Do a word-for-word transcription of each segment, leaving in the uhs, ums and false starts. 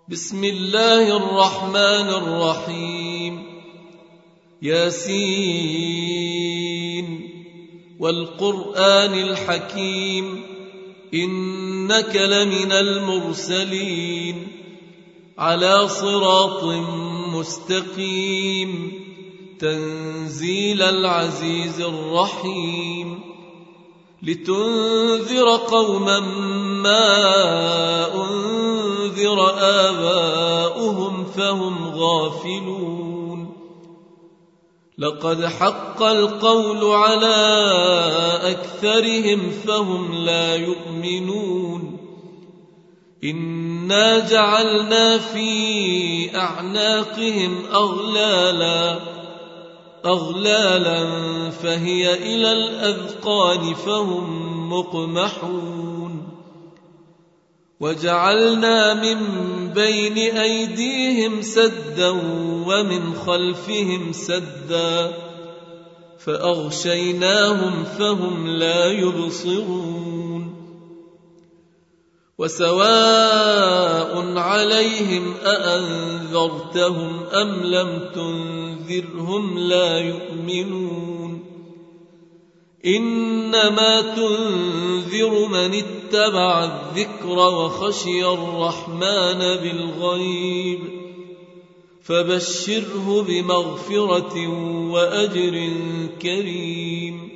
بسم الله الرحمن الرحيم. ياسين والقرآن الحكيم إنك لمن المرسلين على صراط مستقيم تنزيل العزيز الرحيم لتنذر قوما ما أنذر آباؤهم فهم غافلون. لقد حق القول على أكثرهم فهم لا يؤمنون. إنا جعلنا في أعناقهم أغلالا أغلالا فهي إلى الأذقان فهم مقمحون. وجعلنا من بين أيديهم سدا ومن خلفهم سدا فأغشيناهم فهم لا يبصرون. وسواء عليهم أأنذرتهم أم لم تنذرهم لا يؤمنون. إنما تنذر من اتبع الذكر وخشي الرحمن بالغيب فبشره بمغفرة وأجر كريم.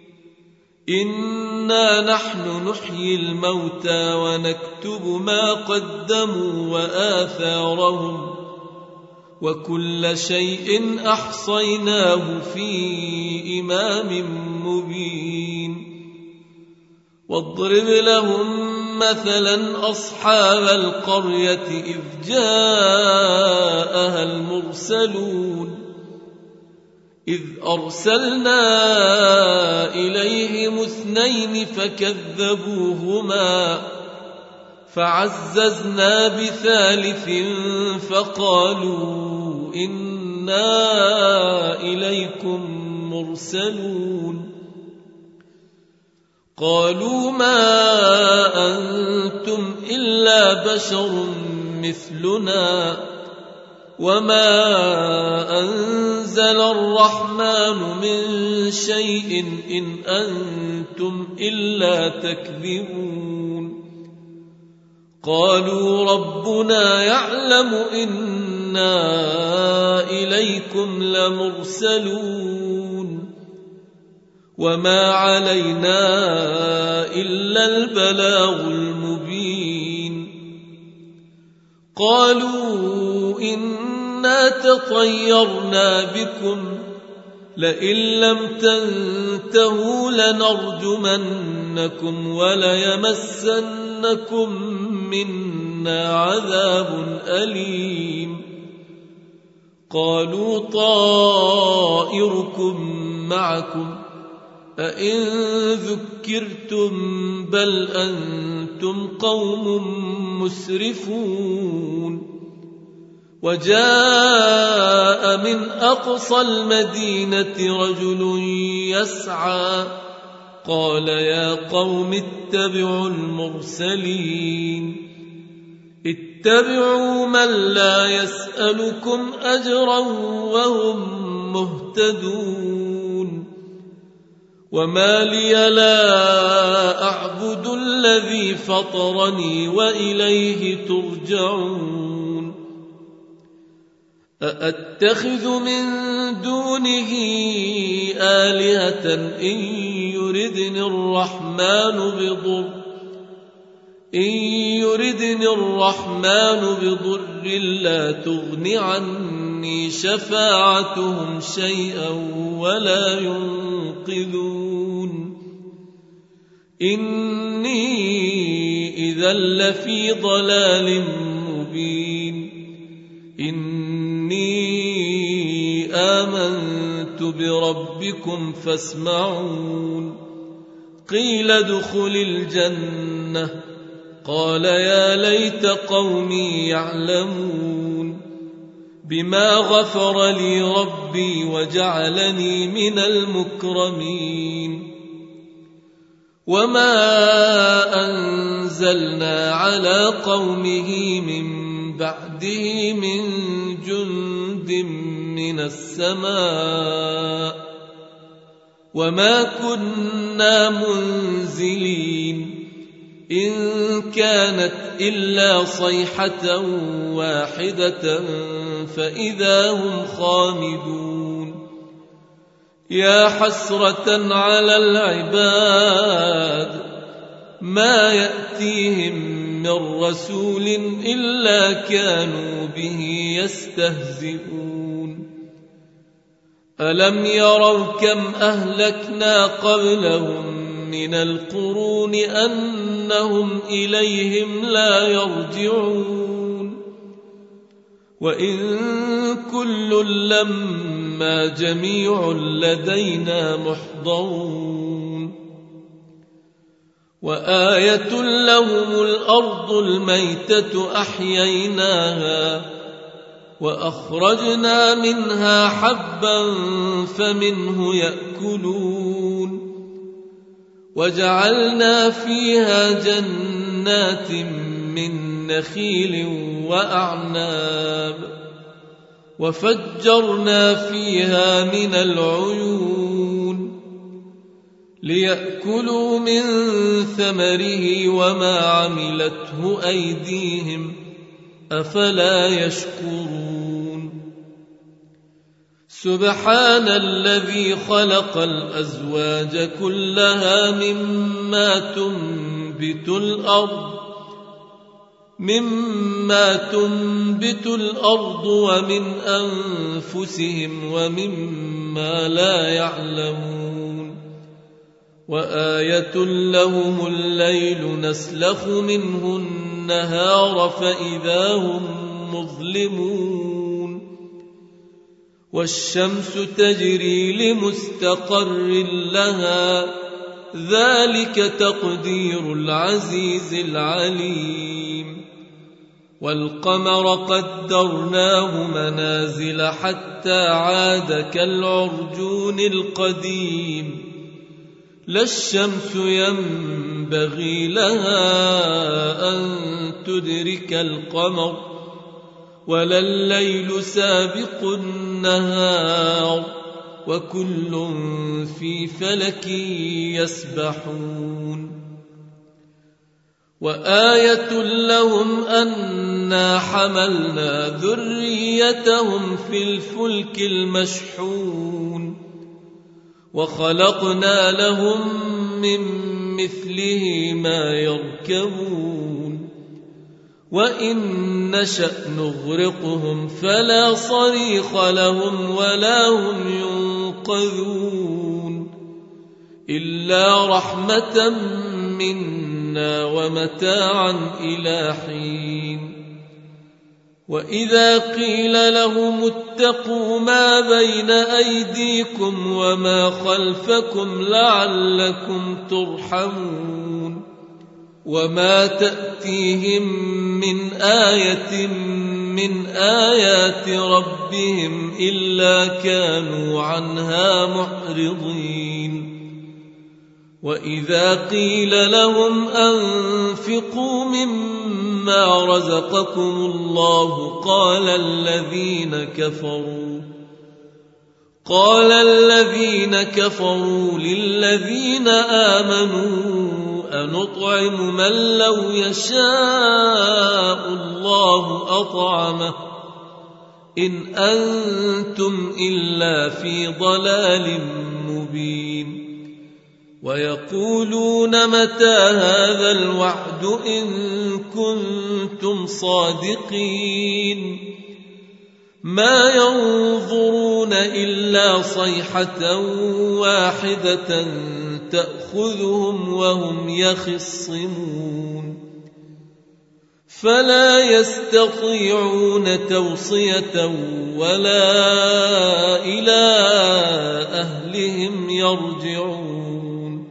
إنا نحن نحيي الموتى ونكتب ما قدموا وآثارهم وكل شيء أحصيناه في إمام مبين. واضرب لهم مثلا أصحاب القرية إذ جاءها المرسلون إذ أرسلنا إليهم اثنين فكذبوهما فعززنا بثالث فقالوا إنا إليكم مرسلون. قالوا ما أنتم إلا بشر مثلنا وما أنزل الرحمن من شيء إن أنتم إلا تكذبون. قالوا ربنا يعلم إنا إليكم لمرسلون وما علينا إلا البلاغ المبين. قالوا إنا تطيرنا بكم لئن لم تنتهوا لنرجمنكم وليمسنكم منا عذاب أليم. قالوا طائركم معكم أئن ذكرتم بل أنتم قوم مسرفون. وجاء من أقصى المدينة رجل يسعى قال يا قوم اتبعوا المرسلين اتبعوا من لا يسألكم أجرا وهم مهتدون. وما لي لا أعبد الذي فطرني وإليه ترجعون. أأتخذ من دونه آلهة إن يردني الرحمن بضر إن يردني الرحمن بضر لا تغن عني شفاعتهم شيئا ولا ينقذون. إني إذا لفي ضلال مبين. إني آمنت بربكم فاسمعون. قيل ادخل الجنة قال يا ليت قومي يعلمون بما غفر لي ربي وجعلني من المكرمين. وما أنزلنا على قومه من بعده من جند من السماء وما كنا منزلين إن كانت إلا صيحة واحدة فإذا هم خامدون يا حسرة على العباد ما يأتيهم من رسول إلا كانوا به يستهزئون ألم يروا كم أهلكنا قبلهم من القرون أنهم إليهم لا يرجعون وإن كل لما جميع لدينا محضرون وآية لهم الأرض الميتة أحييناها وأخرجنا منها حبا فمنه يأكلون وجعلنا فيها جنات من نخيل وأعناب وفجرنا فيها من العيون ليأكلوا من ثمره وما عملته أيديهم أفلا يشكرون سبحان الذي خلق الأزواج كلها مما تنبت الأرض مما تنبت الأرض ومن أنفسهم ومما لا يعلمون وآية لهم الليل نسلخ منه النهار فإذا هم مظلمون والشمس تجري لمستقر لها ذلك تقدير العزيز العليم والقمر قدرناه منازل حتى عاد كالعرجون القديم لا الشمس ينبغي لها أن تدرك القمر ولا الليل سابق النهار وكل في فلك يسبحون وآية لهم أنا حملنا ذريتهم في الفلك المشحون وخلقنا لهم من مثله ما يركبون وإن نشأ نغرقهم فلا صريخ لهم ولا هم ينقذون إلا رحمة منا ومتاعا إلى حين وإذا قيل لهم اتقوا ما بين أيديكم وما خلفكم لعلكم ترحمون وما تأتيهم من آية من آيات ربهم إلا كانوا عنها معرضين وإذا قيل لهم أنفقوا مما رزقكم الله قال الذين كفروا قال الذين كفروا للذين آمنوا أنطعم من لو يشاء الله أطعمه إن أنتم إلا في ضلال مبين ويقولون متى هذا الوعد إن كنتم صادقين ما ينظرون إلا صيحة واحدة تأخذهم وهم يخصمون فلا يستطيعون توصية ولا إلى أهلهم يرجعون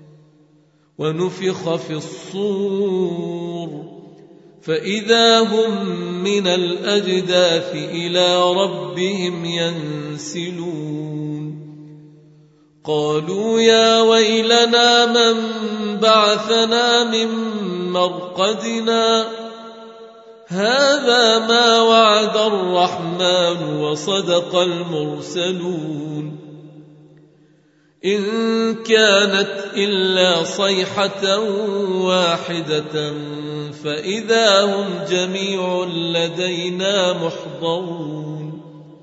ونفخ في الصور فإذا هم من الأجداث إلى ربهم ينسلون قالوا يا ويلنا من بعثنا من مرقدنا هذا ما وعد الرحمن وصدق المرسلون إن كانت إلا صيحة واحدة فإذا هم جميع لدينا محضرون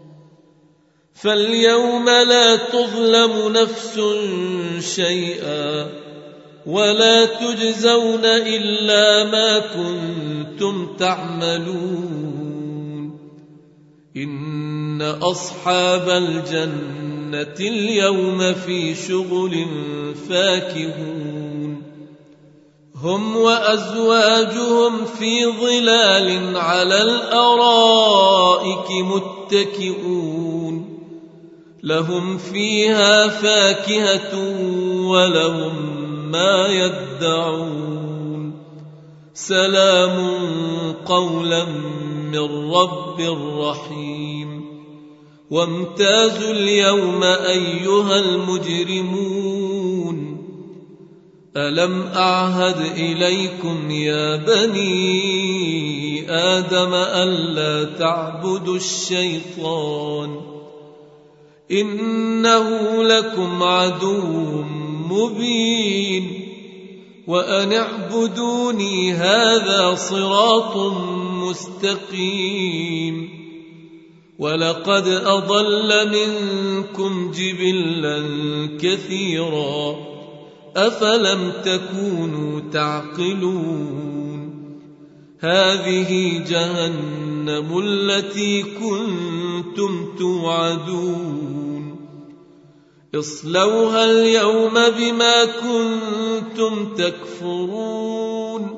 فاليوم لا تظلم نفس شيئا ولا تجزون إلا ما كنتم تعملون إن أصحاب الجنة اليوم في شغل فاكهون هم وأزواجهم في ظلال على الأرائك متكئون لهم فيها فاكهة ولهم ما يدعون سلام قولا من رب رحيم وامتازوا اليوم أيها المجرمون ألم أعهد إليكم يا بني آدم ألا تعبدوا الشيطان إنه لكم عدو مبين وأن اعبدوني هذا صراط مستقيم ولقد أضل منكم جبلا كثيرا أفلم تكونوا تعقلون هذه جهنم التي كنتم توعدون اصلوها اليوم بما كنتم تكفرون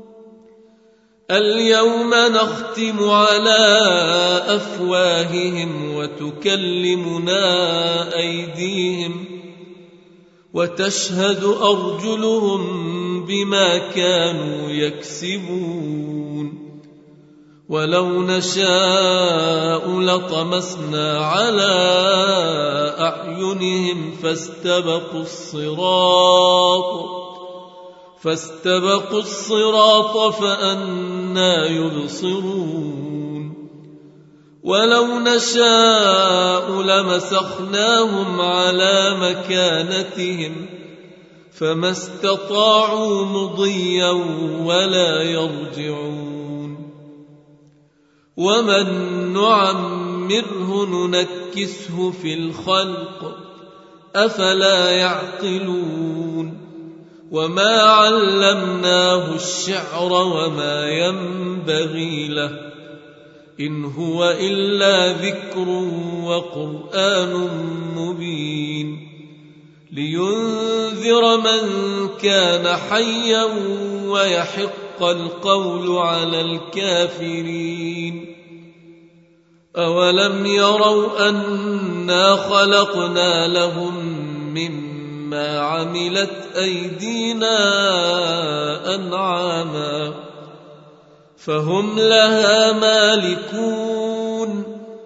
اليوم نختم على أفواههم وتكلمنا أيديهم وتشهد أرجلهم بما كانوا يكسبون ولو نشاء لطمسنا على أعينهم فاستبقوا الصراط فاستبقوا الصراط فأنى يبصرون ولو نشاء لمسخناهم على مكانتهم فما استطاعوا مضيا ولا يرجعون ومن نعمره ننكسه في الخلق أفلا يعقلون وما علمناه الشعر وما ينبغي له إن هو إلا ذكر وقرآن مبين لينذر من كان حيا ويحق القول على الكافرين أولم يروا أنا خلقنا لهم مما عملت أيدينا أنعاما فهم لها مالكون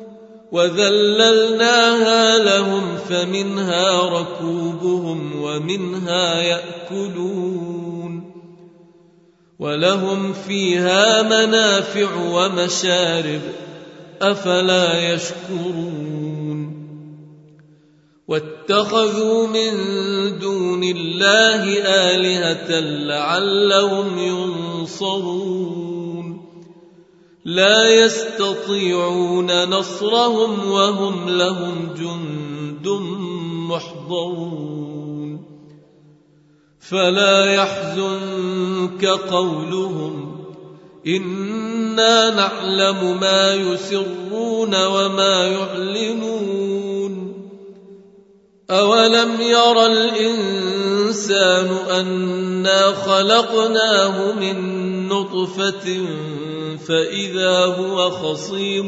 وذللناها لهم فمنها ركوبهم ومنها يأكلون ولهم فيها منافع ومشارب أفلا يشكرون واتخذوا من دون الله آلهة لعلهم ينصرون لا يستطيعون نصرهم وهم لهم جند محضرون فلا يحزنك قولهم إنا نعلم ما يسرون وما يعلنون أولم ير الإنسان أنا خلقناه من نطفة فإذا هو خصيم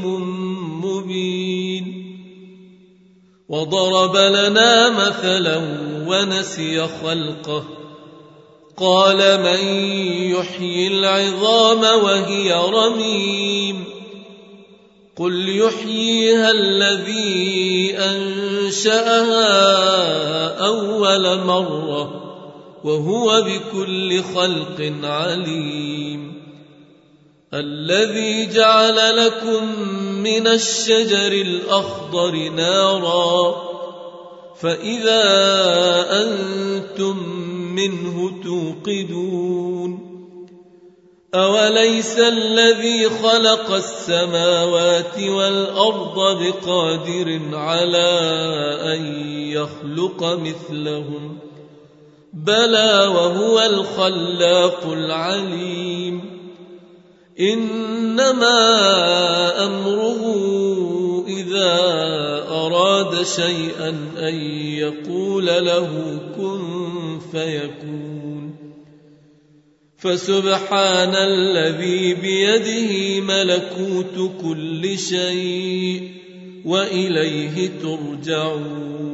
مبين وضرب لنا مثلا ونسي خلقه قال من يحيي العظام وهي رميم قل يحييها الذي أنشأها أول مرة وهو بكل خلق عليم الذي جعل لكم من الشجر الأخضر نارا فإذا أنتم منه توقدون أوليس الذي خلق السماوات والأرض بقادر على أن يخلق مثلهم بلى وهو الخلاق العليم إنما أمره إذا أراد شيئا أن يقول له كن فيكون فسبحان الذي بيده ملكوت كل شيء وإليه ترجعون